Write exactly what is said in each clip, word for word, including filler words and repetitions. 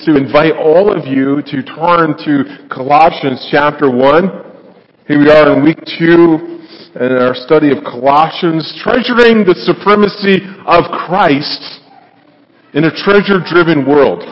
to invite all of you to turn to Colossians chapter one. Here we are in week two in our study of Colossians, treasuring the supremacy of Christ in a treasure-driven world.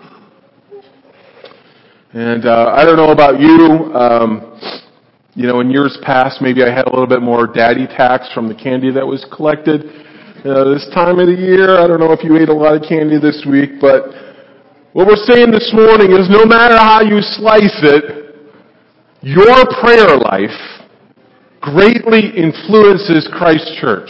And uh, I don't know about you, um, you know, in years past, maybe I had a little bit more daddy tax from the candy that was collected. Uh, this time of the year, I don't know if you ate a lot of candy this week, but what we're saying this morning is no matter how you slice it, your prayer life greatly influences Christ Church.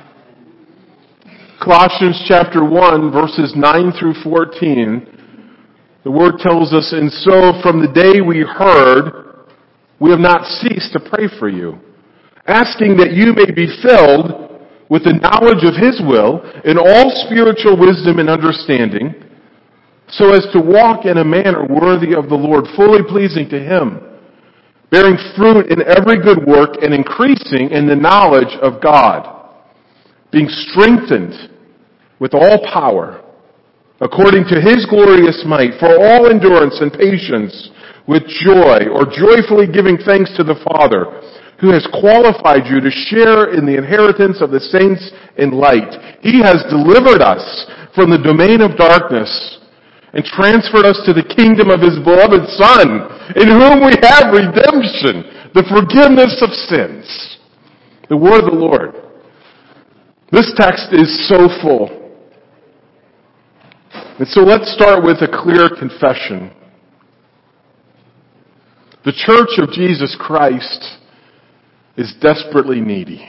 Colossians chapter one, verses nine through fourteen, the Word tells us, "And so from the day we heard, we have not ceased to pray for you, asking that you may be filled with the knowledge of His will in all spiritual wisdom and understanding, so as to walk in a manner worthy of the Lord, fully pleasing to Him, bearing fruit in every good work and increasing in the knowledge of God, being strengthened with all power, according to His glorious might, for all endurance and patience with joy, or joyfully giving thanks to the Father, who has qualified you to share in the inheritance of the saints in light. He has delivered us from the domain of darkness and transferred us to the kingdom of His beloved Son, in whom we have redemption, the forgiveness of sins." The word of the Lord. This text is so full. And so let's start with a clear confession. The Church of Jesus Christ is desperately needy.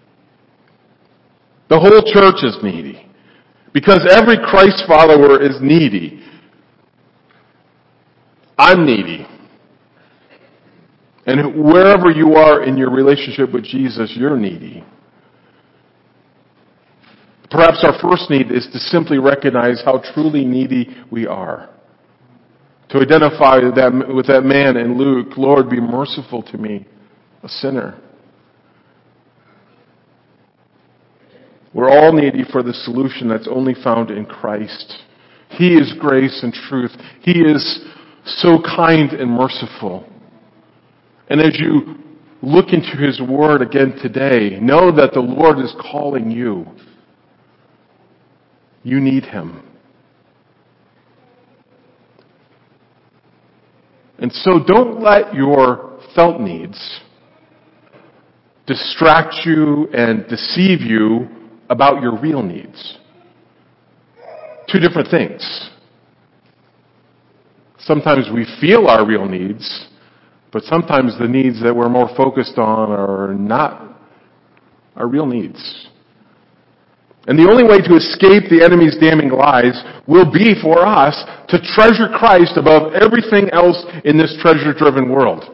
The whole church is needy. Because every Christ follower is needy. I'm needy. And wherever you are in your relationship with Jesus, you're needy. Perhaps our first need is to simply recognize how truly needy we are. To identify that, with that man in Luke, "Lord, be merciful to me, a sinner." We're all needy for the solution that's only found in Christ. He is grace and truth. He is so kind and merciful. And as you look into His Word again today, know that the Lord is calling you. You need Him. And so don't let your felt needs distract you and deceive you about your real needs. Two different things. Sometimes we feel our real needs, but sometimes the needs that we're more focused on are not our real needs. And the only way to escape the enemy's damning lies will be for us to treasure Christ above everything else in this treasure-driven world.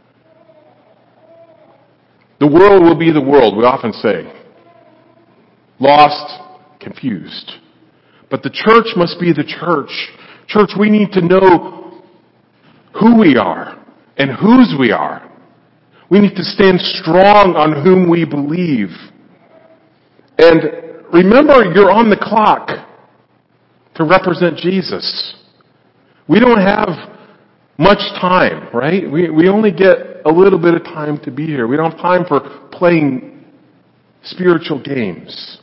The world will be the world, we often say. Lost, confused. But the church must be the church. Church, we need to know who we are and whose we are. We need to stand strong on whom we believe. And remember, you're on the clock to represent Jesus. We don't have much time, right? We, we only get a little bit of time to be here. We don't have time for playing spiritual games.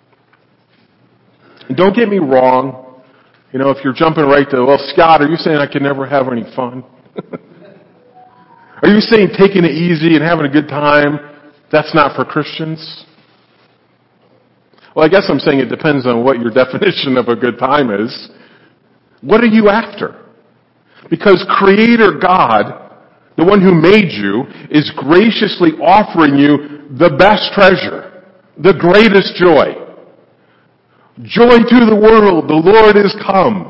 And don't get me wrong. You know, if you're jumping right to, "Well, Scott, are you saying I can never have any fun?" Are you saying taking it easy and having a good time, that's not for Christians? Well, I guess I'm saying it depends on what your definition of a good time is. What are you after? Because Creator God, the one who made you, is graciously offering you the best treasure, the greatest joy. Joy to the world, the Lord is come.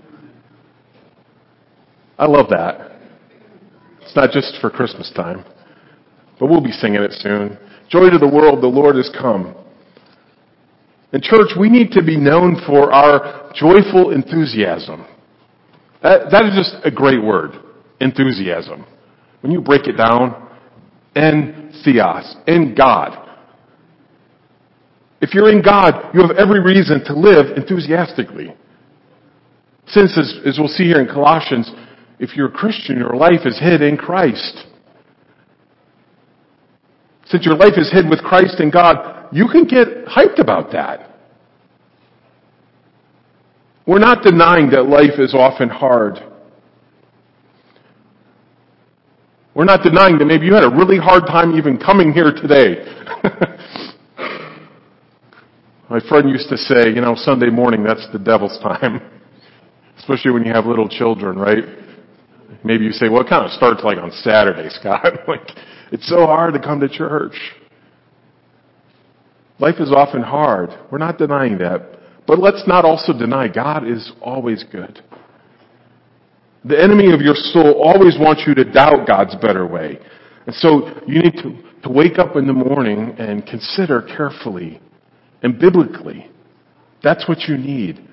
I love that. It's not just for Christmas time, but we'll be singing it soon. Joy to the world, the Lord is come. In church, we need to be known for our joyful enthusiasm. That, that is just a great word, enthusiasm. When you break it down, en theos, in God. If you're in God, you have every reason to live enthusiastically. Since, as, as we'll see here in Colossians, if you're a Christian, your life is hid in Christ. Since your life is hid with Christ in God, you can get hyped about that. We're not denying that life is often hard. We're not denying that maybe you had a really hard time even coming here today. My friend used to say, you know, Sunday morning, that's the devil's time. Especially when you have little children, right? Maybe you say, well, it kind of starts like on Saturday, Scott. Like, it's so hard to come to church. Life is often hard. We're not denying that. But let's not also deny God is always good. The enemy of your soul always wants you to doubt God's better way. And so you need to, to wake up in the morning and consider carefully and biblically. That's what you need.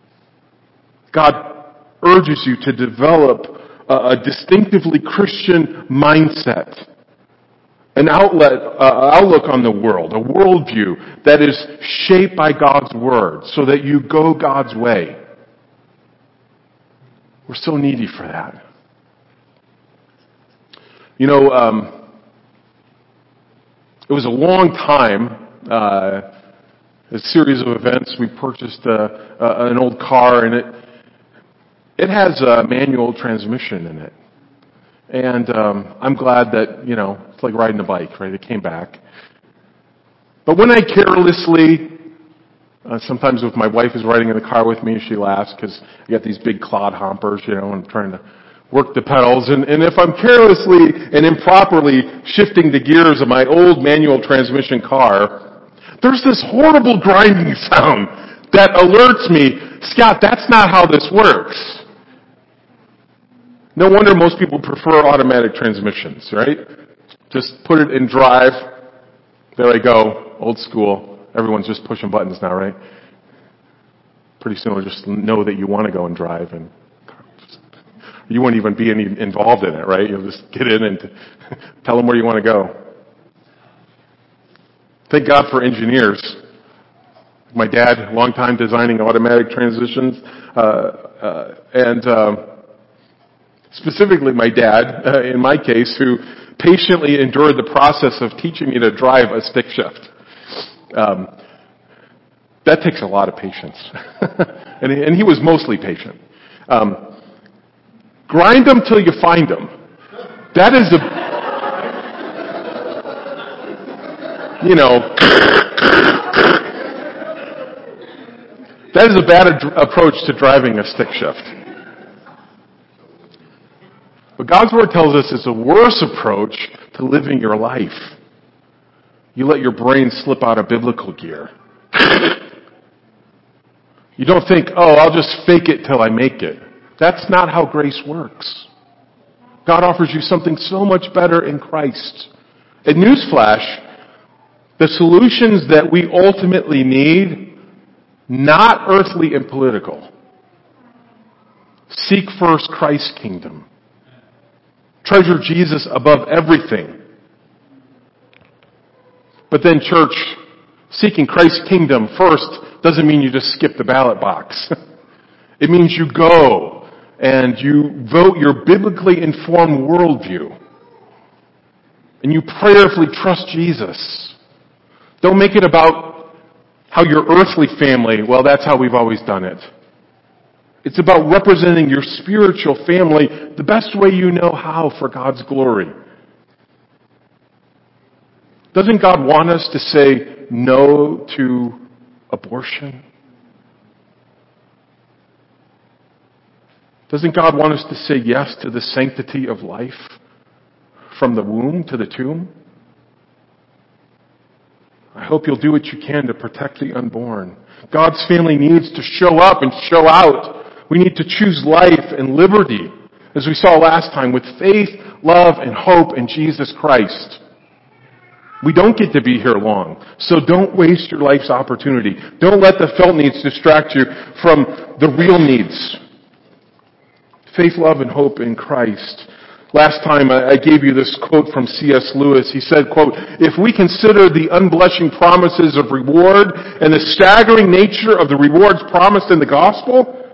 God urges you to develop a, a distinctively Christian mindset. An outlet, uh, outlook on the world, a worldview that is shaped by God's Word so that you go God's way. We're so needy for that. You know, um, it was a long time, uh, a series of events. We purchased a, a, an old car, and it it has a manual transmission in it. And um, I'm glad that, you know, it's like riding a bike, right? It came back. But when I carelessly, uh, sometimes if my wife is riding in the car with me, she laughs because I got these big clod hompers, you know, and I'm trying to work the pedals. And, and if I'm carelessly and improperly shifting the gears of my old manual transmission car, there's this horrible grinding sound that alerts me, Scott, that's not how this works. No wonder most people prefer automatic transmissions, right? Just put it in drive. There I go. Old school. Everyone's just pushing buttons now, right? Pretty soon you'll just know that you want to go and drive, and you won't even be any involved in it, right? You'll just get in and tell them where you want to go. Thank God for engineers. My dad, long time designing automatic transitions, uh, uh, and uh, specifically my dad, uh, in my case, who patiently endured the process of teaching me to drive a stick shift. Um, that takes a lot of patience. and, he, and he was mostly patient. Um, grind them till you find them. That is a, you know, that is a bad ad- approach to driving a stick shift. But God's Word tells us it's a worse approach to living your life. You let your brain slip out of biblical gear. You don't think, oh, I'll just fake it till I make it. That's not how grace works. God offers you something so much better in Christ. And newsflash, the solutions that we ultimately need, not earthly and political. Seek first Christ's kingdom. Treasure Jesus above everything. But then, church, seeking Christ's kingdom first doesn't mean you just skip the ballot box. It means you go and you vote your biblically informed worldview. And you prayerfully trust Jesus. Don't make it about how your earthly family, well, that's how we've always done it. It's about representing your spiritual family the best way you know how for God's glory. Doesn't God want us to say no to abortion? Doesn't God want us to say yes to the sanctity of life from the womb to the tomb? I hope you'll do what you can to protect the unborn. God's family needs to show up and show out. We need to choose life and liberty, as we saw last time, with faith, love, and hope in Jesus Christ. We don't get to be here long, so don't waste your life's opportunity. Don't let the felt needs distract you from the real needs. Faith, love, and hope in Christ. Last time I gave you this quote from C S Lewis. He said, quote, "If we consider the unblushing promises of reward and the staggering nature of the rewards promised in the gospel,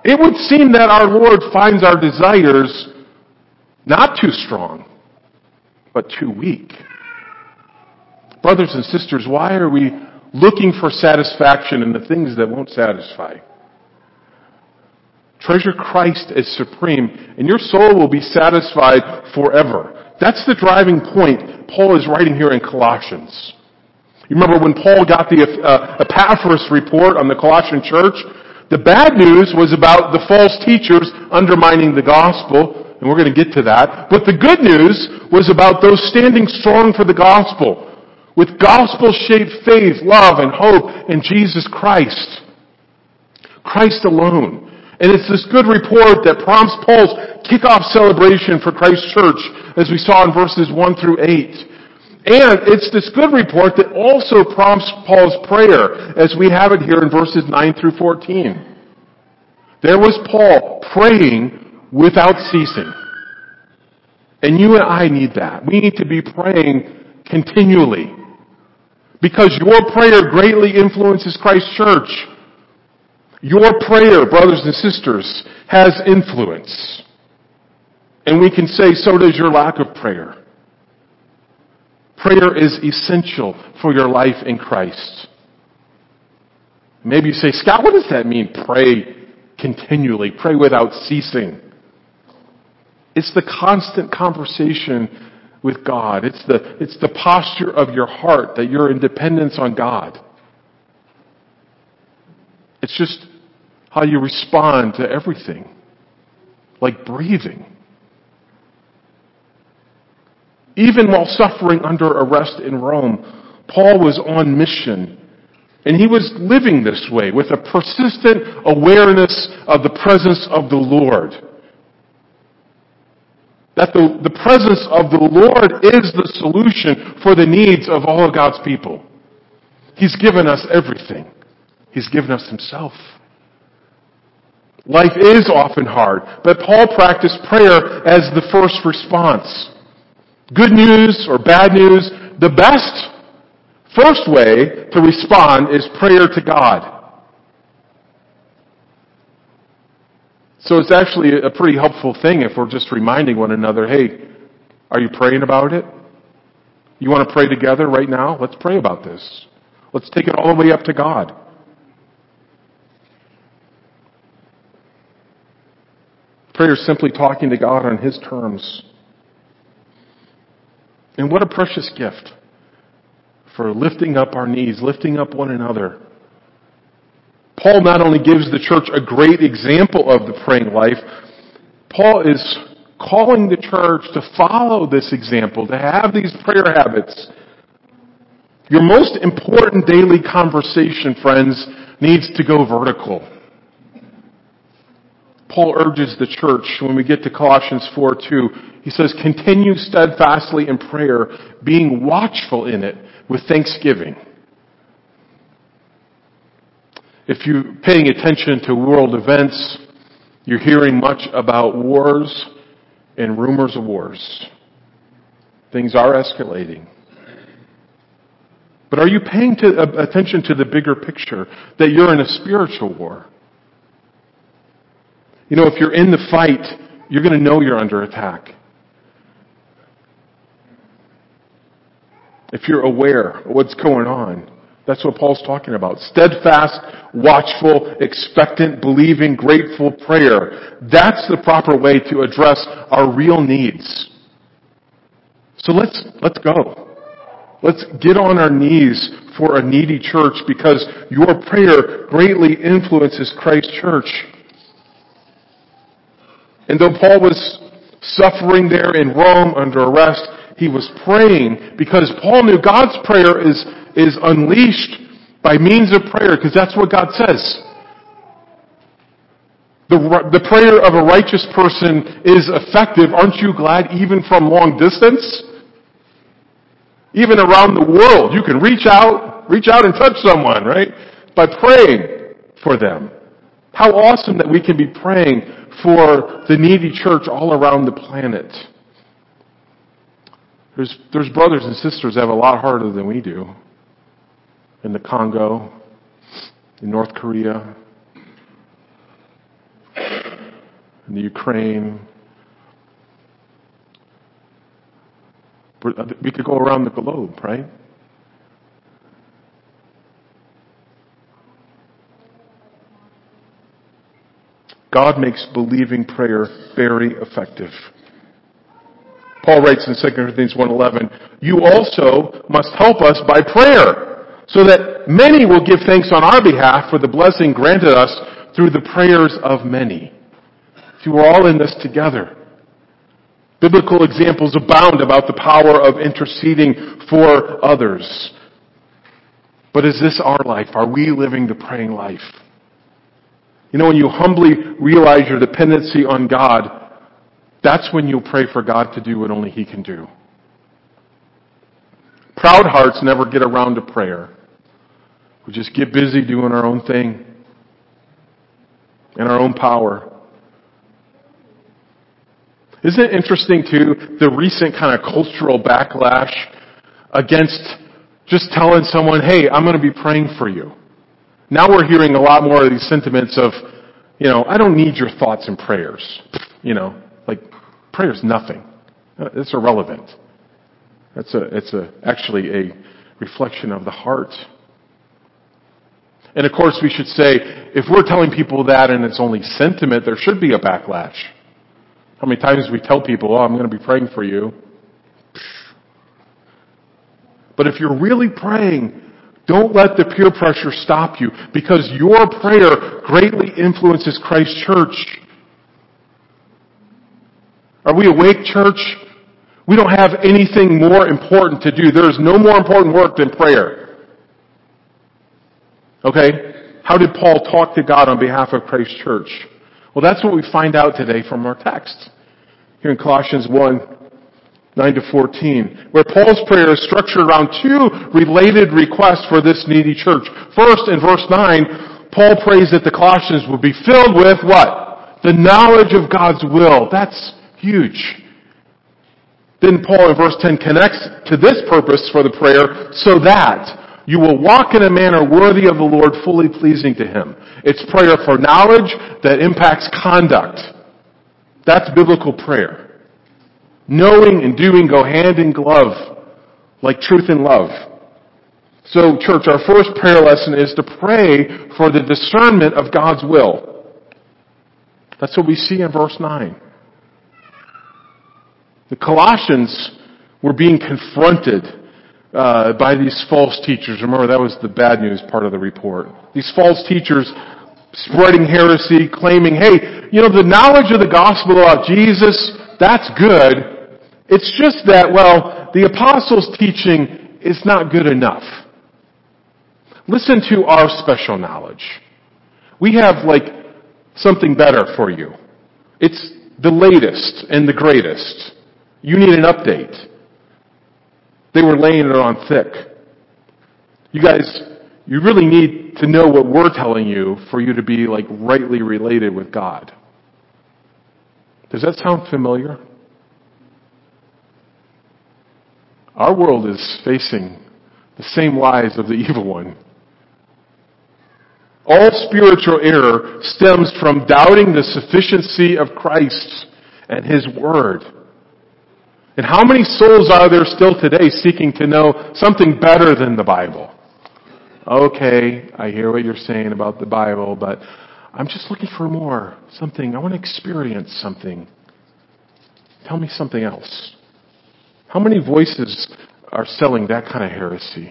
It would seem that our Lord finds our desires not too strong, but too weak. Brothers and sisters, why are we looking for satisfaction in the things that won't satisfy? Treasure Christ as supreme, and your soul will be satisfied forever. That's the driving point Paul is writing here in Colossians. You remember when Paul got the uh, Epaphras report on the Colossian church? The bad news was about the false teachers undermining the gospel, and we're going to get to that. But the good news was about those standing strong for the gospel, with gospel-shaped faith, love, and hope in Jesus Christ. Christ alone. And it's this good report that prompts Paul's kickoff celebration for Christ's church, as we saw in verses one through eight. And it's this good report that also prompts Paul's prayer, as we have it here in verses nine through fourteen. There was Paul praying without ceasing. And you and I need that. We need to be praying continually. Because your prayer greatly influences Christ's church. Your prayer, brothers and sisters, has influence. And we can say, so does your lack of prayer. Prayer is essential for your life in Christ. Maybe you say, Scott, what does that mean? Pray continually. Pray without ceasing. It's the constant conversation with God. It's the, it's the posture of your heart that you're in dependence on God. It's just how you respond to everything. Like breathing. Even while suffering under arrest in Rome, Paul was on mission. And he was living this way with a persistent awareness of the presence of the Lord. That the, the presence of the Lord is the solution for the needs of all of God's people. He's given us everything. He's given us himself. Life is often hard, but Paul practiced prayer as the first response. Good news or bad news, the best first way to respond is prayer to God. So it's actually a pretty helpful thing if we're just reminding one another, hey, are you praying about it? You want to pray together right now? Let's pray about this. Let's take it all the way up to God. Prayer is simply talking to God on his terms. And what a precious gift for lifting up our knees, lifting up one another. Paul not only gives the church a great example of the praying life, Paul is calling the church to follow this example, to have these prayer habits. Your most important daily conversation, friends, needs to go vertical. Paul urges the church, when we get to Colossians four two, he says, continue steadfastly in prayer, being watchful in it with thanksgiving. If you're paying attention to world events, you're hearing much about wars and rumors of wars. Things are escalating. But are you paying to, uh, attention to the bigger picture, that you're in a spiritual war? You know, if you're in the fight, you're going to know you're under attack. If you're aware of what's going on, that's what Paul's talking about. Steadfast, watchful, expectant, believing, grateful prayer. That's the proper way to address our real needs. So let's, let's go. Let's get on our knees for a needy church, because your prayer greatly influences Christ's church. And though Paul was suffering there in Rome under arrest, he was praying because Paul knew God's prayer is, is unleashed by means of prayer, because that's what God says. The, the prayer of a righteous person is effective. Aren't you glad? Even from long distance? Even around the world, you can reach out, reach out and touch someone, right? By praying for them. How awesome that we can be praying for the needy church all around the planet. There's, there's brothers and sisters that have a lot harder than we do. In the Congo, in North Korea. in the Ukraine. We could go around the globe, right? God makes believing prayer very effective. Paul writes in Second Corinthians one eleven, you also must help us by prayer, so that many will give thanks on our behalf for the blessing granted us through the prayers of many. See, we're all in this together. Biblical examples abound about the power of interceding for others. But is this our life? Are we living the praying life? You know, when you humbly realize your dependency on God, that's when you'll pray for God to do what only He can do. Proud hearts never get around to prayer. We just get busy doing our own thing in our own power. Isn't it interesting, too, the recent kind of cultural backlash against just telling someone, hey, I'm going to be praying for you. Now we're hearing a lot more of these sentiments of, you know, I don't need your thoughts and prayers. You know, like, prayer's nothing. It's irrelevant. It's a, it's a, actually a reflection of the heart. And of course we should say, if we're telling people that and it's only sentiment, there should be a backlash. How many times we tell people, oh, I'm going to be praying for you. But if you're really praying, don't let the peer pressure stop you, because your prayer greatly influences Christ's church. Are we awake, church? We don't have anything more important to do. There is no more important work than prayer. Okay? How did Paul talk to God on behalf of Christ's church? Well, that's what we find out today from our text. Here in Colossians one, nine to fourteen, where Paul's prayer is structured around two related requests for this needy church. First, in verse nine, Paul prays that the Colossians will be filled with what? The knowledge of God's will. That's huge. Then Paul in verse ten connects to this purpose for the prayer, so that you will walk in a manner worthy of the Lord, fully pleasing to Him. It's prayer for knowledge that impacts conduct. That's biblical prayer. Knowing and doing go hand in glove, like truth and love. So, church, our first prayer lesson is to pray for the discernment of God's will. That's what we see in verse nine. The Colossians were being confronted uh, by these false teachers. Remember, that was the bad news part of the report. These false teachers spreading heresy, claiming, hey, you know, the knowledge of the gospel about Jesus, that's good. It's just that, well, the apostles' teaching is not good enough. Listen to our special knowledge. We have, like, something better for you. It's the latest and the greatest. You need an update. They were laying it on thick. You guys, you really need to know what we're telling you for you to be, like, rightly related with God. Does that sound familiar? Our world is facing the same lies of the evil one. All spiritual error stems from doubting the sufficiency of Christ and His Word. And how many souls are there still today seeking to know something better than the Bible? Okay, I hear what you're saying about the Bible, but I'm just looking for more. Something, I want to experience something. Tell me something else. How many voices are selling that kind of heresy?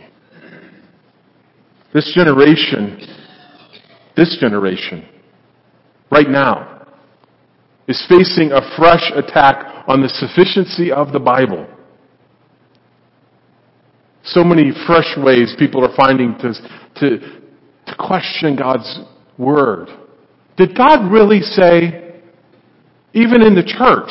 This generation, this generation, right now, is facing a fresh attack on the sufficiency of the Bible. So many fresh ways people are finding to, to, to question God's Word. Did God really say, even in the church?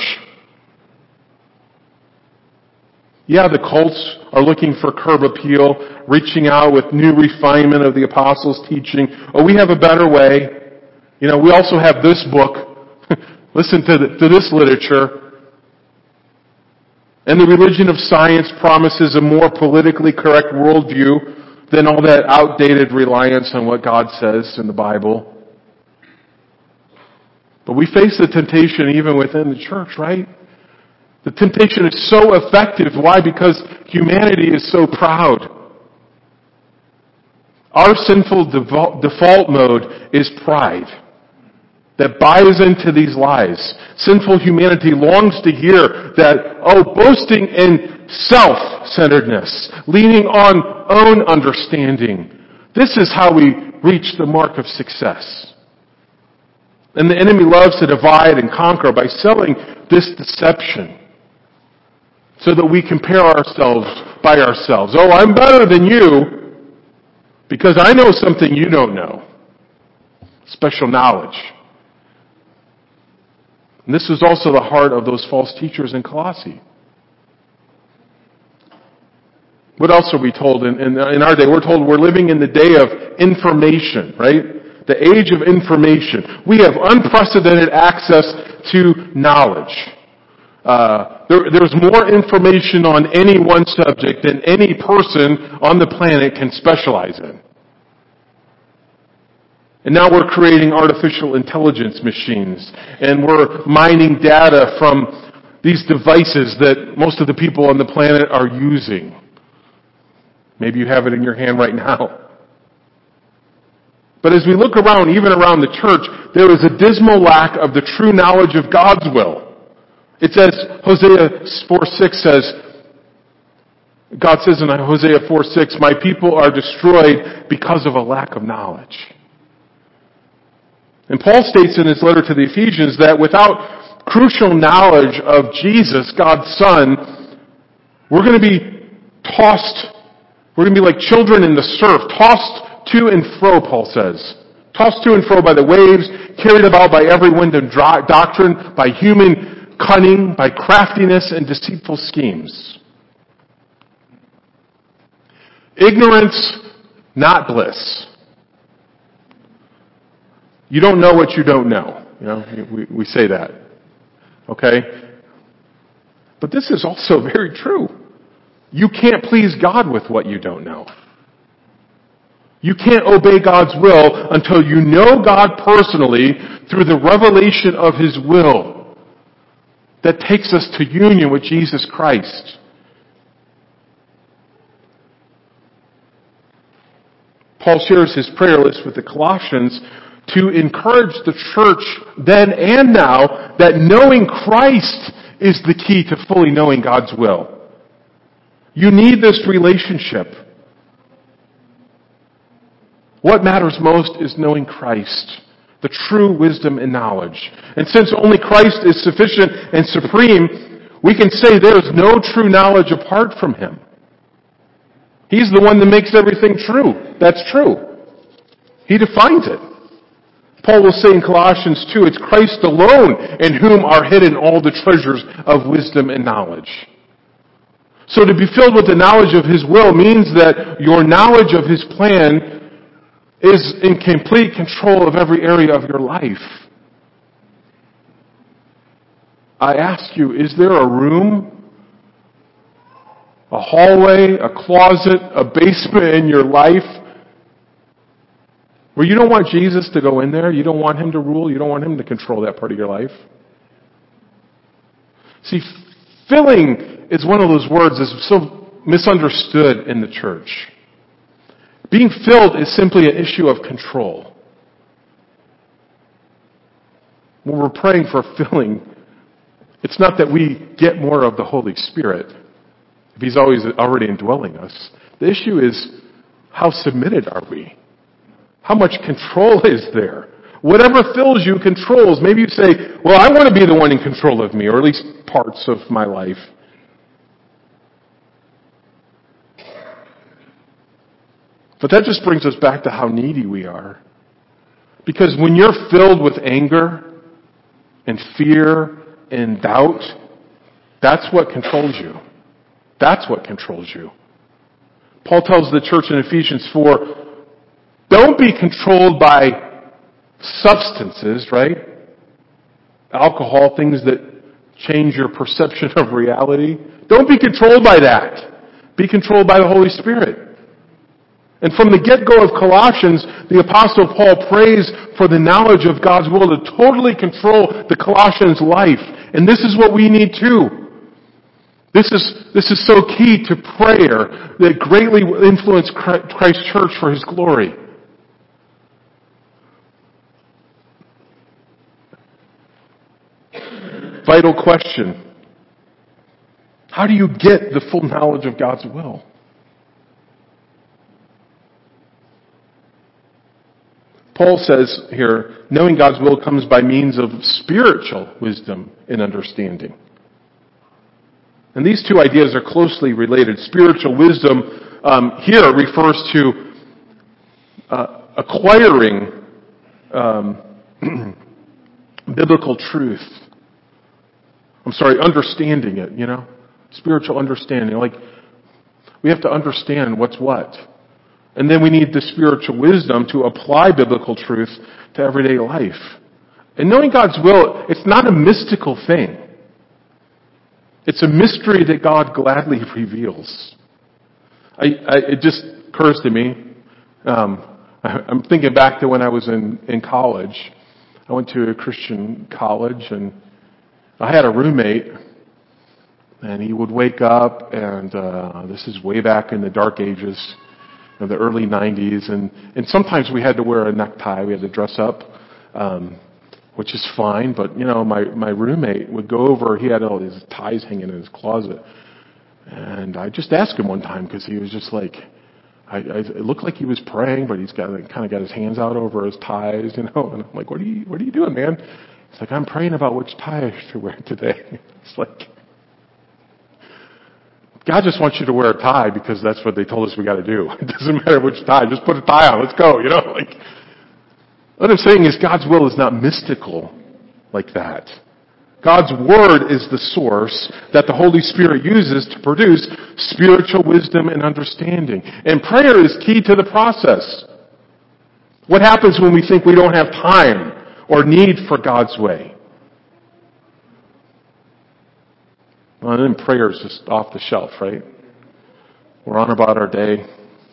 Yeah, the cults are looking for curb appeal, reaching out with new refinement of the apostles' teaching. Oh, we have a better way. You know, we also have this book. Listen to, the, to this literature. And the religion of science promises a more politically correct worldview than all that outdated reliance on what God says in the Bible. But we face the temptation even within the church, right? The temptation is so effective. Why? Because humanity is so proud. Our sinful default mode is pride that buys into these lies. Sinful humanity longs to hear that, oh, boasting in self-centeredness, leaning on own understanding. This is how we reach the mark of success. And the enemy loves to divide and conquer by selling this deception so that we compare ourselves by ourselves. Oh, I'm better than you because I know something you don't know. Special knowledge. And this was also the heart of those false teachers in Colossae. What else are we told in, in, in our day? We're told we're living in the day of information, right? The age of information. We have unprecedented access to knowledge. Uh, there, there's more information on any one subject than any person on the planet can specialize in. And now we're creating artificial intelligence machines, and we're mining data from these devices that most of the people on the planet are using. Maybe you have it in your hand right now. But as we look around, even around the church, there is a dismal lack of the true knowledge of God's will. It says, Hosea four six says, God says in Hosea four six, my people are destroyed because of a lack of knowledge. And Paul states in his letter to the Ephesians that without crucial knowledge of Jesus, God's Son, we're going to be tossed, we're going to be like children in the surf, tossed to and fro, Paul says. Tossed to and fro by the waves, carried about by every wind of doctrine, by human cunning, by craftiness and deceitful schemes. Ignorance, not bliss. You don't know what you don't know. You know, we, we say that. Okay? But this is also very true. You can't please God with what you don't know. You can't obey God's will until you know God personally through the revelation of His will that takes us to union with Jesus Christ. Paul shares his prayer list with the Colossians to encourage the church then and now that knowing Christ is the key to fully knowing God's will. You need this relationship. What matters most is knowing Christ, the true wisdom and knowledge. And since only Christ is sufficient and supreme, we can say there is no true knowledge apart from Him. He's the one that makes everything true. That's true. He defines it. Paul will say in Colossians two, it's Christ alone in whom are hidden all the treasures of wisdom and knowledge. So to be filled with the knowledge of His will means that your knowledge of His plan is in complete control of every area of your life. I ask you, is there a room, a hallway, a closet, a basement in your life where you don't want Jesus to go in there? You don't want Him to rule? You don't want Him to control that part of your life? See, filling is one of those words that's so misunderstood in the church. Being filled is simply an issue of control. When we're praying for filling, it's not that we get more of the Holy Spirit, if He's always already indwelling us. The issue is, how submitted are we? How much control is there? Whatever fills you controls. Maybe you say, well, I want to be the one in control of me, or at least parts of my life. But that just brings us back to how needy we are. Because when you're filled with anger and fear and doubt, that's what controls you. That's what controls you. Paul tells the church in Ephesians four, don't be controlled by substances, right? Alcohol, things that change your perception of reality. Don't be controlled by that. Be controlled by the Holy Spirit. And from the get-go of Colossians, the Apostle Paul prays for the knowledge of God's will to totally control the Colossians' life. And this is what we need too. This is, this is so key to prayer that greatly will influence Christ's church for His glory. Vital question. How do you get the full knowledge of God's will? Paul says here, knowing God's will comes by means of spiritual wisdom and understanding. And these two ideas are closely related. Spiritual wisdom um, here refers to uh, acquiring um, biblical truth. I'm sorry, understanding it, you know? Spiritual understanding. Like, we have to understand what's what. And then we need the spiritual wisdom to apply biblical truth to everyday life. And knowing God's will, it's not a mystical thing. It's a mystery that God gladly reveals. I, I, it just occurs to me, um, I, I'm thinking back to when I was in, in college. I went to a Christian college, and I had a roommate, and he would wake up, and uh, this is way back in the dark ages, of the early nineties, and, and sometimes we had to wear a necktie, we had to dress up, um, which is fine, but, you know, my, my roommate would go over, he had all these ties hanging in his closet, and I just asked him one time, because he was just like, I, I, it looked like he was praying, but he's got kind of got his hands out over his ties, you know, and I'm like, what are you, what are you doing, man? It's like, I'm praying about which tie I should wear today. It's like, God just wants you to wear a tie because that's what they told us we got to do. It doesn't matter which tie. Just put a tie on. Let's go. You know, like, what I'm saying is God's will is not mystical like that. God's Word is the source that the Holy Spirit uses to produce spiritual wisdom and understanding. And prayer is key to the process. What happens when we think we don't have time or need for God's way? Well, then prayer is just off the shelf, right? We're on about our day.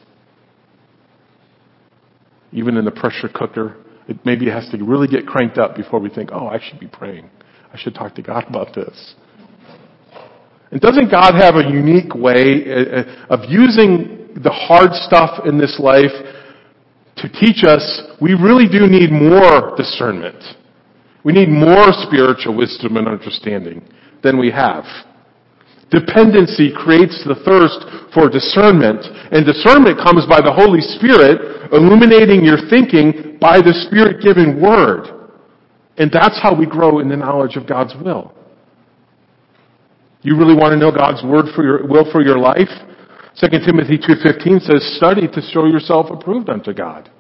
Even in the pressure cooker, it maybe has to really get cranked up before we think, oh, I should be praying. I should talk to God about this. And doesn't God have a unique way of using the hard stuff in this life to teach us we really do need more discernment? We need more spiritual wisdom and understanding than we have. Dependency creates the thirst for discernment, and discernment comes by the Holy Spirit illuminating your thinking by the Spirit-given Word. And that's how we grow in the knowledge of God's will. You really want to know God's word for your will for your life? Second Timothy two fifteen says, study to show yourself approved unto God.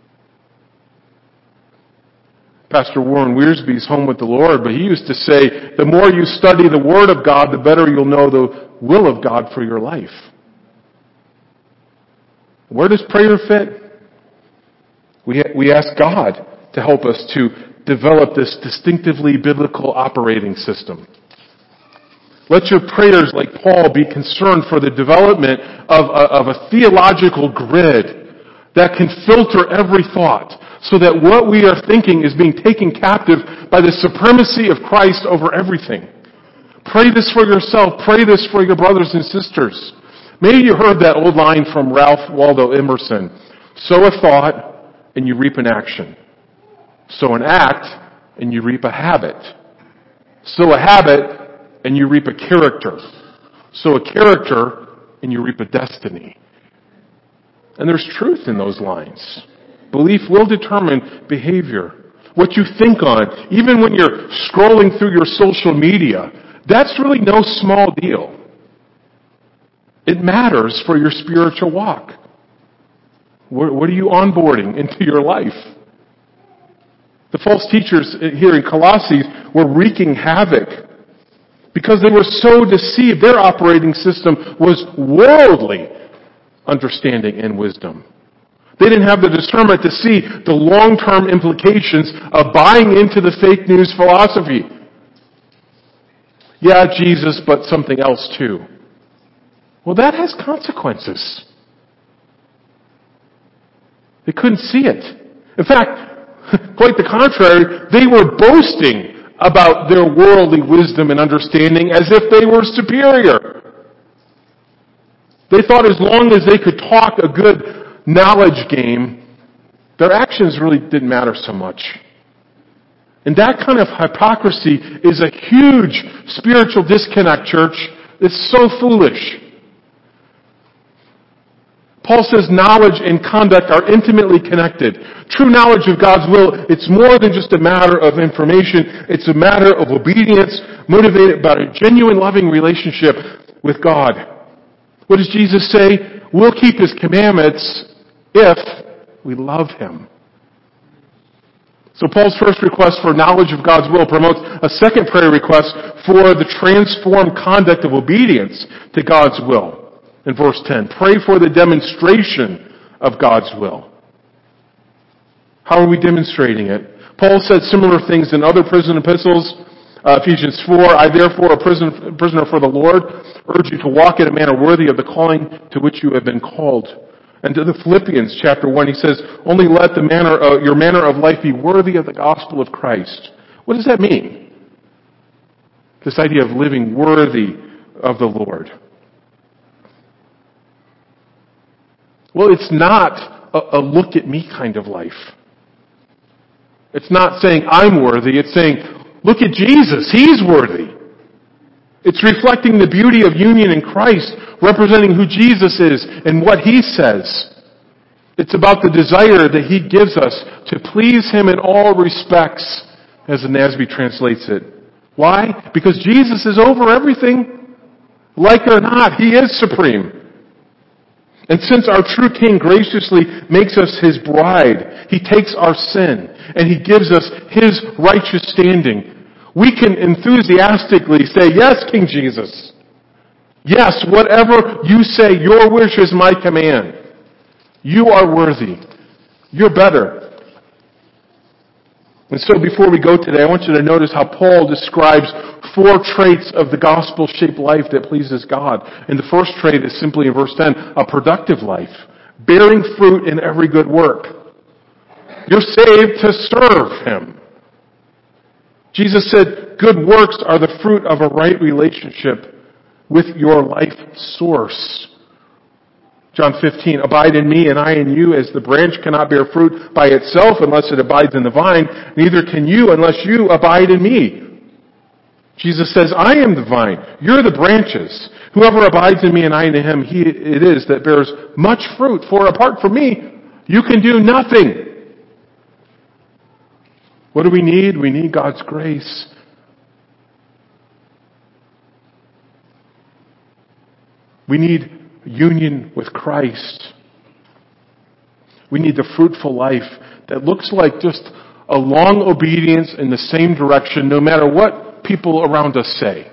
Pastor Warren Wiersbe's home with the Lord, but he used to say, the more you study the Word of God, the better you'll know the will of God for your life. Where does prayer fit? We, we ask God to help us to develop this distinctively biblical operating system. Let your prayers, like Paul, be concerned for the development of a, of a theological grid that can filter every thought, so that what we are thinking is being taken captive by the supremacy of Christ over everything. Pray this for yourself. Pray this for your brothers and sisters. Maybe you heard that old line from Ralph Waldo Emerson. Sow a thought and you reap an action. Sow an act and you reap a habit. Sow a habit and you reap a character. Sow a character and you reap a destiny. And there's truth in those lines. Belief will determine behavior. What you think on, even when you're scrolling through your social media, that's really no small deal. It matters for your spiritual walk. What, what are you onboarding into your life? The false teachers here in Colossae were wreaking havoc because they were so deceived. Their operating system was worldly understanding and wisdom. They didn't have the discernment to see the long-term implications of buying into the fake news philosophy. Yeah, Jesus, but something else too. Well, that has consequences. They couldn't see it. In fact, quite the contrary, they were boasting about their worldly wisdom and understanding as if they were superior. They thought as long as they could talk a good knowledge game, their actions really didn't matter so much. And that kind of hypocrisy is a huge spiritual disconnect, church. It's so foolish. Paul says knowledge and conduct are intimately connected. True knowledge of God's will, it's more than just a matter of information. It's a matter of obedience motivated by a genuine loving relationship with God. What does Jesus say? We'll keep His commandments if we love Him. So Paul's first request for knowledge of God's will promotes a second prayer request for the transformed conduct of obedience to God's will. In verse ten, pray for the demonstration of God's will. How are we demonstrating it? Paul said similar things in other prison epistles. Uh, Ephesians four, I therefore, a prisoner, prisoner for the Lord, urge you to walk in a manner worthy of the calling to which you have been called. And to the Philippians chapter one, he says, only let the manner of, your manner of life be worthy of the gospel of Christ. What does that mean? This idea of living worthy of the Lord. Well, it's not a, a look at me kind of life. It's not saying I'm worthy. It's saying, look at Jesus. He's worthy. It's reflecting the beauty of union in Christ, representing who Jesus is and what He says. It's about the desire that He gives us to please Him in all respects, as the N A S B translates it. Why? Because Jesus is over everything. Like it or not, He is supreme. And since our true King graciously makes us His bride, He takes our sin and He gives us His righteous standing. We can enthusiastically say, yes, King Jesus. Yes, whatever you say, your wish is my command. You are worthy. You're better. And so before we go today, I want you to notice how Paul describes four traits of the gospel-shaped life that pleases God. And the first trait is simply in verse ten, a productive life, bearing fruit in every good work. You're saved to serve Him. Jesus said, good works are the fruit of a right relationship with your life source. John fifteen, abide in me and I in you, as the branch cannot bear fruit by itself unless it abides in the vine, neither can you unless you abide in me. Jesus says, I am the vine, you're the branches. Whoever abides in me and I in him, he it is that bears much fruit, for apart from me, you can do nothing. What do we need? We need God's grace. We need union with Christ. We need the fruitful life that looks like just a long obedience in the same direction, no matter what people around us say.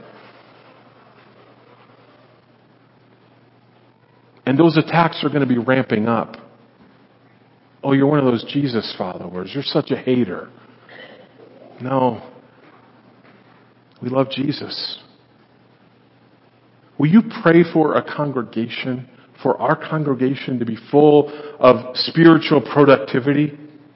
And those attacks are going to be ramping up. Oh, you're one of those Jesus followers. You're such a hater. No. We love Jesus. Will you pray for a congregation, for our congregation to be full of spiritual productivity?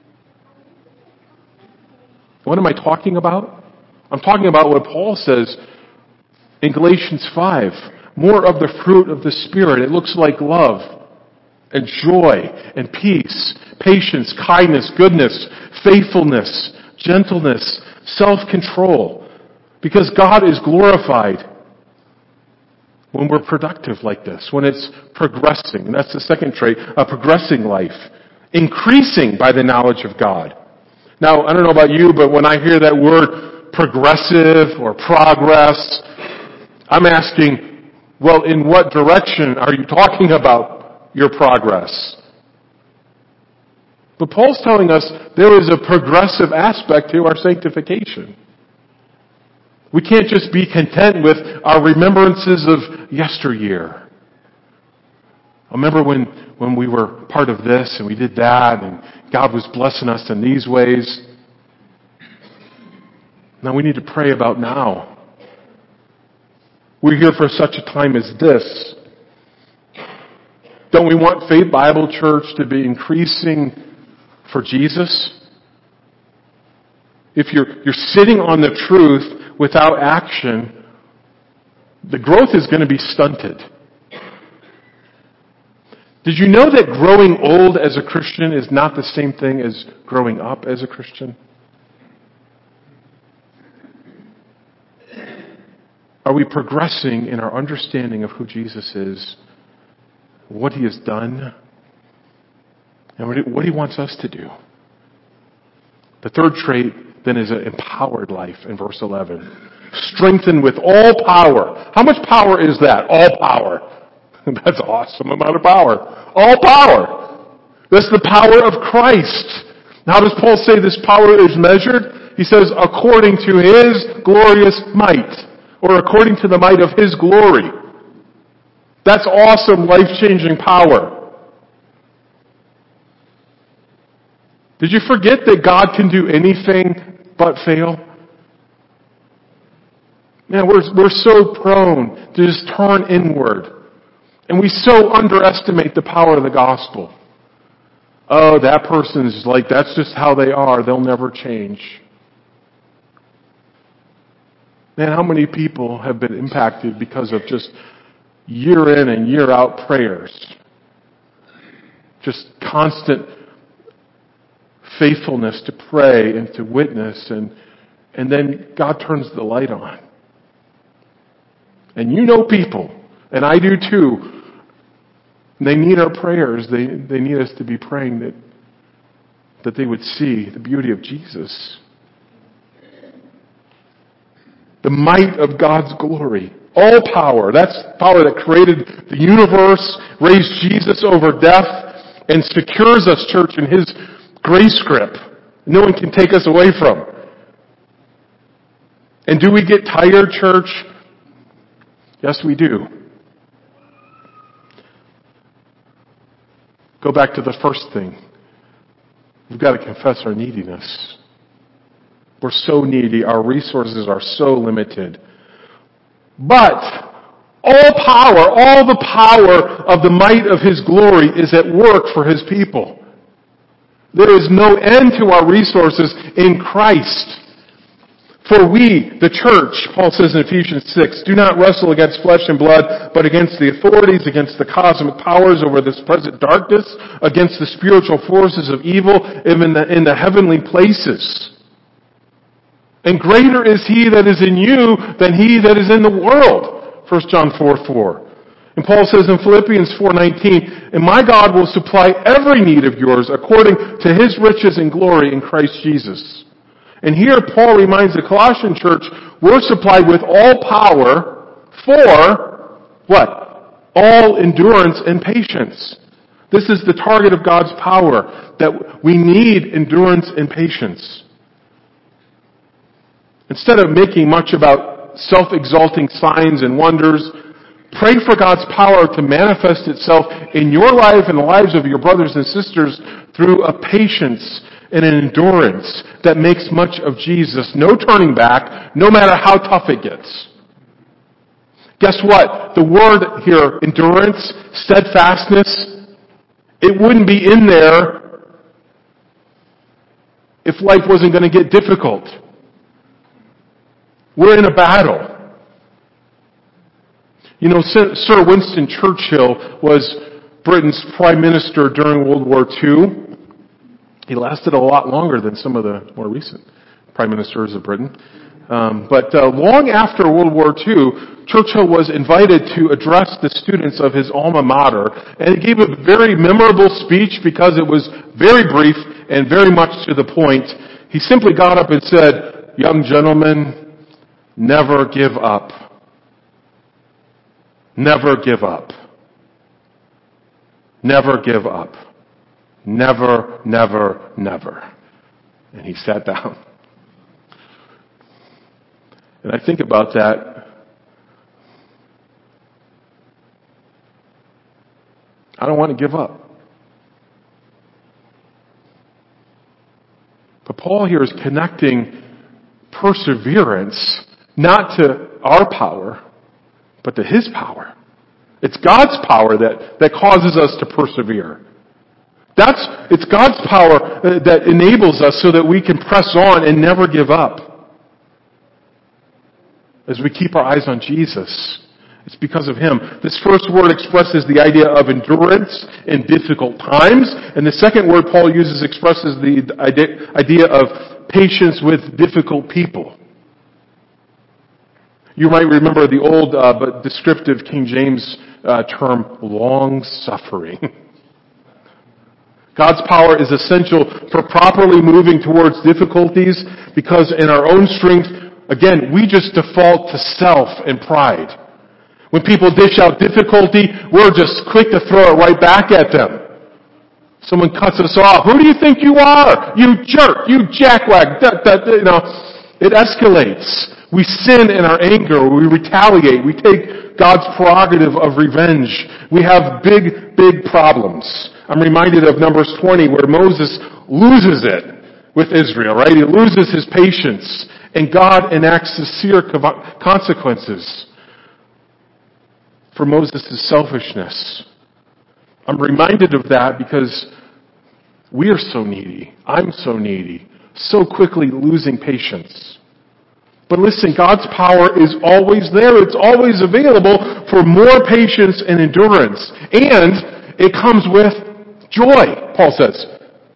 What am I talking about? I'm talking about what Paul says in Galatians five. More of the fruit of the Spirit. It looks like love and joy and peace, patience, kindness, goodness, faithfulness, gentleness, self-control. Because God is glorified when we're productive like this, when it's progressing. And that's the second trait, a progressing life. Increasing by the knowledge of God. Now, I don't know about you, but when I hear that word progressive or progress, I'm asking, well, in what direction are you talking about your progress? But Paul's telling us there is a progressive aspect to our sanctification. We can't just be content with our remembrances of yesteryear. I remember when, when we were part of this and we did that and God was blessing us in these ways. Now we need to pray about now. We're here for such a time as this. Don't we want Faith Bible Church to be increasing for Jesus? If you're, you're sitting on the truth without action, the growth is going to be stunted. Did you know that growing old as a Christian is not the same thing as growing up as a Christian? Are we progressing in our understanding of who Jesus is, what He has done, and what He wants us to do? The third trait then is an empowered life in verse eleven. Strengthened with all power. How much power is that? All power. That's an awesome amount of power. All power. That's the power of Christ. How does Paul say this power is measured? He says, according to His glorious might. Or according to the might of His glory. That's awesome, life-changing power. Did you forget that God can do anything but fail? Man, we're, we're so prone to just turn inward. And we so underestimate the power of the gospel. Oh, that person's like, that's just how they are. They'll never change. Man, how many people have been impacted because of just year in and year out prayers? Just constant faithfulness to pray and to witness, and and then God turns the light on. And you know people, and I do too, they need our prayers. They they need us to be praying that that they would see the beauty of Jesus. The might of God's glory. All power. That's power that created the universe, raised Jesus over death, and secures us, church, in His grace grip. No one can take us away from. And do we get tired, church? Yes, we do. Go back to the first thing. We've got to confess our neediness. We're so needy. Our resources are so limited. But all power, all the power of the might of His glory is at work for His people. There is no end to our resources in Christ. For we, the church, Paul says in Ephesians six, do not wrestle against flesh and blood, but against the authorities, against the cosmic powers over this present darkness, against the spiritual forces of evil in the, in the heavenly places. And greater is He that is in you than he that is in the world. First John four four. And Paul says in Philippians four nineteen, and my God will supply every need of yours according to His riches and glory in Christ Jesus. And here Paul reminds the Colossian church, we're supplied with all power for what? All endurance and patience. This is the target of God's power, that we need endurance and patience. Instead of making much about self-exalting signs and wonders, pray for God's power to manifest itself in your life and the lives of your brothers and sisters through a patience and an endurance that makes much of Jesus. No turning back, no matter how tough it gets. Guess what? The word here, endurance, steadfastness, it wouldn't be in there if life wasn't going to get difficult. We're in a battle. You know, Sir Winston Churchill was Britain's Prime Minister during World War Two. He lasted a lot longer than some of the more recent Prime Ministers of Britain. Um, but uh, long after World War Two, Churchill was invited to address the students of his alma mater, and he gave a very memorable speech because it was very brief and very much to the point. He simply got up and said, "Young gentlemen, never give up. Never give up. Never give up. Never, never, never." And he sat down. And I think about that. I don't want to give up. But Paul here is connecting perseverance not to our power, but to His power. It's God's power that, that causes us to persevere. That's, it's God's power that enables us so that we can press on and never give up. As we keep our eyes on Jesus, it's because of Him. This first word expresses the idea of endurance in difficult times, and the second word Paul uses expresses the idea of patience with difficult people. You might remember the old uh, but descriptive King James uh, term, long-suffering. God's power is essential for properly moving towards difficulties because in our own strength, again, we just default to self and pride. When people dish out difficulty, we're just quick to throw it right back at them. Someone cuts us off. Who do you think you are? You jerk. You jackwag. Da, da, da, you know, it escalates. We sin in our anger. We retaliate. We take God's prerogative of revenge. We have big, big problems. I'm reminded of Numbers twenty where Moses loses it with Israel, right? He loses his patience. And God enacts severe consequences for Moses' selfishness. I'm reminded of that because we are so needy. I'm so needy. So quickly losing patience. But listen, God's power is always there. It's always available for more patience and endurance. And it comes with joy, Paul says.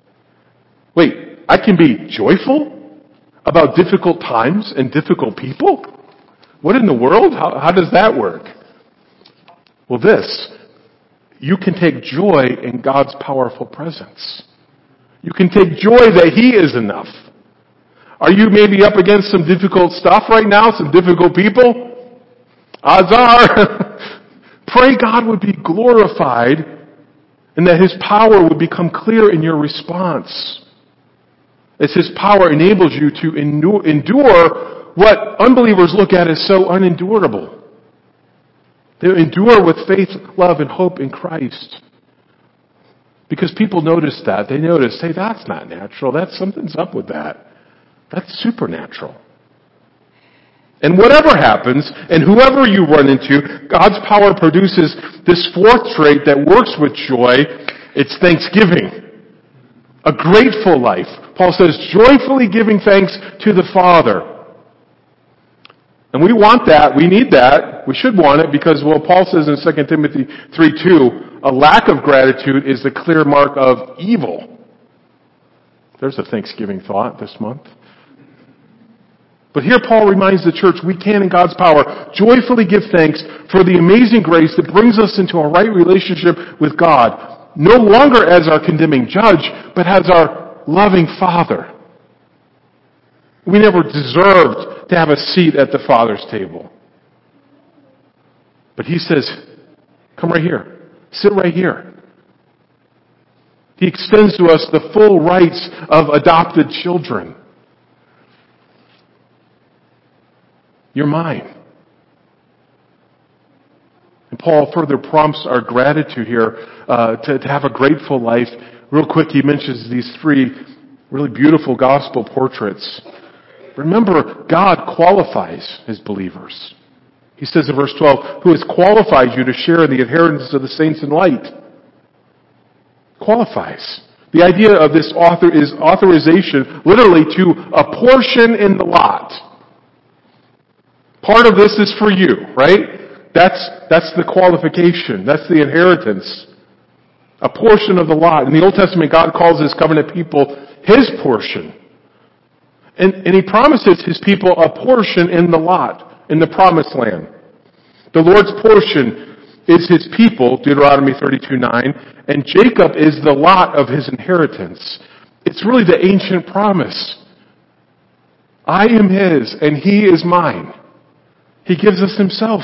Wait, I can be joyful about difficult times and difficult people? What in the world? How, how does that work? Well, this. You can take joy in God's powerful presence. You can take joy that He is enough. Are you maybe up against some difficult stuff right now? Some difficult people? Odds are, pray God would be glorified and that His power would become clear in your response. As His power enables you to endure what unbelievers look at as so unendurable. They endure with faith, love, and hope in Christ. Because people notice that. They notice, hey, that's not natural. That's something's up with that. That's supernatural. And whatever happens, and whoever you run into, God's power produces this fourth trait that works with joy. It's thanksgiving. A grateful life. Paul says, joyfully giving thanks to the Father. And we want that. We need that. We should want it because, well, Paul says in Second Timothy three two, a lack of gratitude is the clear mark of evil. There's a Thanksgiving thought this month. But here Paul reminds the church we can, in God's power, joyfully give thanks for the amazing grace that brings us into a right relationship with God, no longer as our condemning judge, but as our loving Father. We never deserved to have a seat at the Father's table. But He says, come right here. Sit right here. He extends to us the full rights of adopted children. You're mine. And Paul further prompts our gratitude here uh, to, to have a grateful life. Real quick, he mentions these three really beautiful gospel portraits. Remember, God qualifies His believers. He says in verse twelve, who has qualified you to share in the inheritance of the saints in light. Qualifies. The idea of this author is authorization, literally to a portion in the lot. Part of this is for you, right? That's, that's the qualification. That's the inheritance. A portion of the lot. In the Old Testament, God calls His covenant people His portion. And, and He promises His people a portion in the lot, in the promised land. The Lord's portion is His people, Deuteronomy thirty-two nine, and Jacob is the lot of His inheritance. It's really the ancient promise. I am His, and He is mine. He gives us Himself.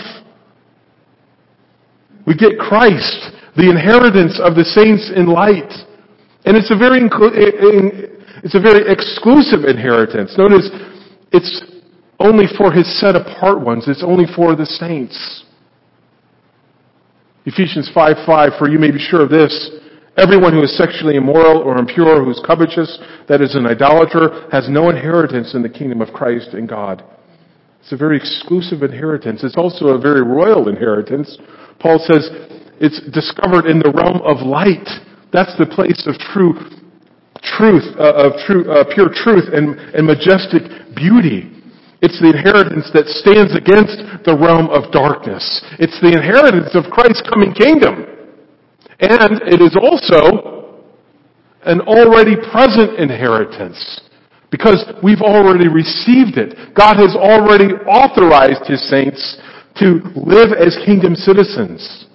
We get Christ, the inheritance of the saints in light. And it's a very it's a very exclusive inheritance. Notice, it's only for His set-apart ones. It's only for the saints. Ephesians five five, for you may be sure of this, everyone who is sexually immoral or impure, who is covetous, that is an idolater, has no inheritance in the kingdom of Christ and God. It's a very exclusive inheritance. It's also a very royal inheritance. Paul says it's discovered in the realm of light. That's the place of true truth, uh, of true, uh, pure truth and, and majestic beauty. It's the inheritance that stands against the realm of darkness. It's the inheritance of Christ's coming kingdom. And it is also an already present inheritance because we've already received it. God has already authorized His saints to live as kingdom citizens.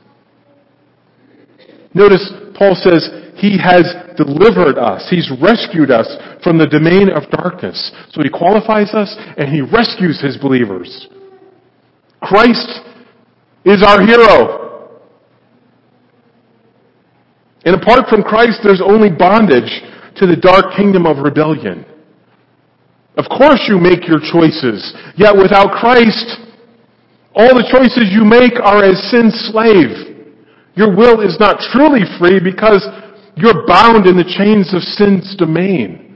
Notice Paul says He has delivered us. He's rescued us from the domain of darkness. So He qualifies us and He rescues His believers. Christ is our hero. And apart from Christ, there's only bondage to the dark kingdom of rebellion. Of course you make your choices, yet without Christ, all the choices you make are as sin's slave. Your will is not truly free because you're bound in the chains of sin's domain.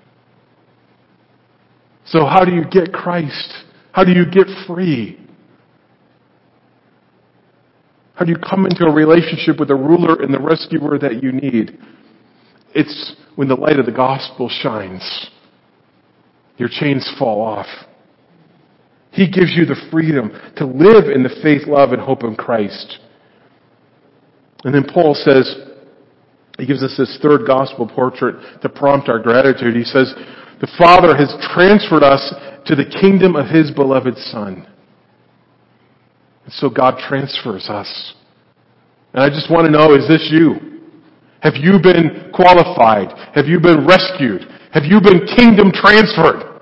So how do you get Christ? How do you get free? How do you come into a relationship with the ruler and the rescuer that you need? It's when the light of the gospel shines. Your chains fall off. He gives you the freedom to live in the faith, love, and hope in Christ. And then Paul says, he gives us this third gospel portrait to prompt our gratitude. He says, the Father has transferred us to the kingdom of His beloved Son. And so God transfers us. And I just want to know, is this you? Have you been qualified? Have you been rescued? Have you been kingdom transferred?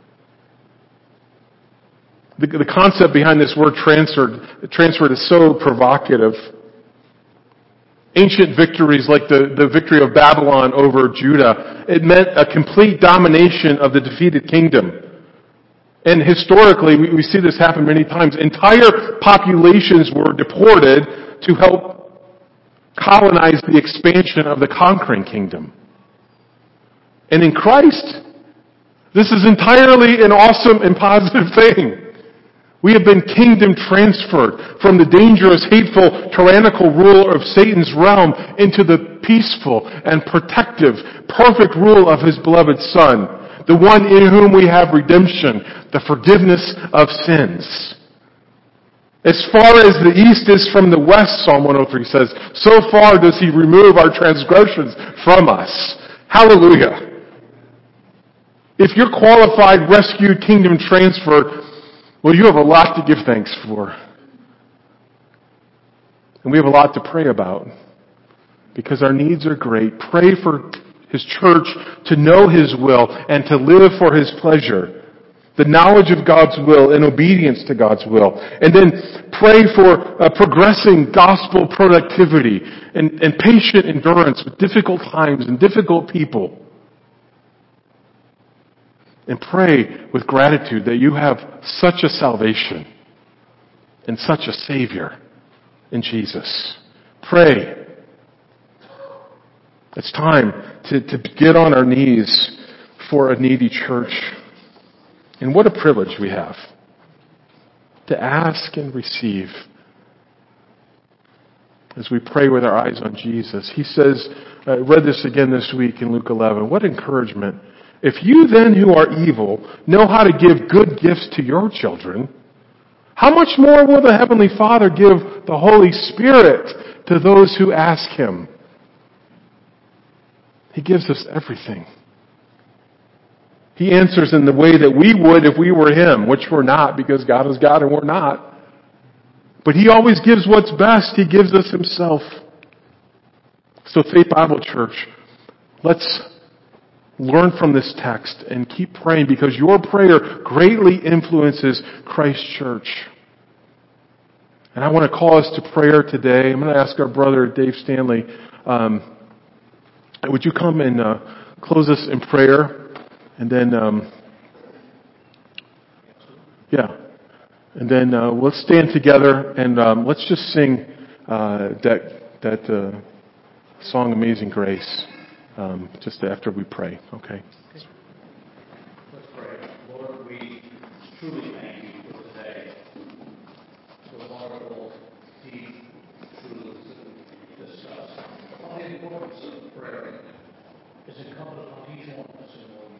The, the concept behind this word transferred, transferred is so provocative. Ancient victories like the, the victory of Babylon over Judah, it meant a complete domination of the defeated kingdom. And historically, we, we see this happen many times. Entire populations were deported to help colonize the expansion of the conquering kingdom. And in Christ, this is entirely an awesome and positive thing. We have been kingdom transferred from the dangerous, hateful, tyrannical rule of Satan's realm into the peaceful and protective, perfect rule of His beloved Son, the one in whom we have redemption, the forgiveness of sins. As far as the east is from the west, Psalm one oh three says, so far does He remove our transgressions from us. Hallelujah. If you're qualified, rescued, kingdom transfer, well, you have a lot to give thanks for. And we have a lot to pray about because our needs are great. Pray for His church to know His will and to live for His pleasure. The knowledge of God's will and obedience to God's will. And then pray for uh, progressing gospel productivity and, and patient endurance with difficult times and difficult people. And pray with gratitude that you have such a salvation and such a Savior in Jesus. Pray. It's time to, to get on our knees for a needy church. And what a privilege we have to ask and receive as we pray with our eyes on Jesus. He says, I read this again this week in Luke eleven, what encouragement. If you then who are evil know how to give good gifts to your children, how much more will the Heavenly Father give the Holy Spirit to those who ask Him? He gives us everything. He answers in the way that we would if we were Him, which we're not because God is God and we're not. But He always gives what's best. He gives us Himself. So Faith Bible Church, let's learn from this text and keep praying because your prayer greatly influences Christ Church. And I want to call us to prayer today. I'm going to ask our brother Dave Stanley, um, would you come and uh, close us in prayer? And then, um, yeah. And then uh, let's stand together and um, let's just sing uh, that that uh, song, Amazing Grace, um, just after we pray. Okay. Let's pray. Lord, we truly thank You for today. So wonderful to see is incumbent upon each one of us in Lord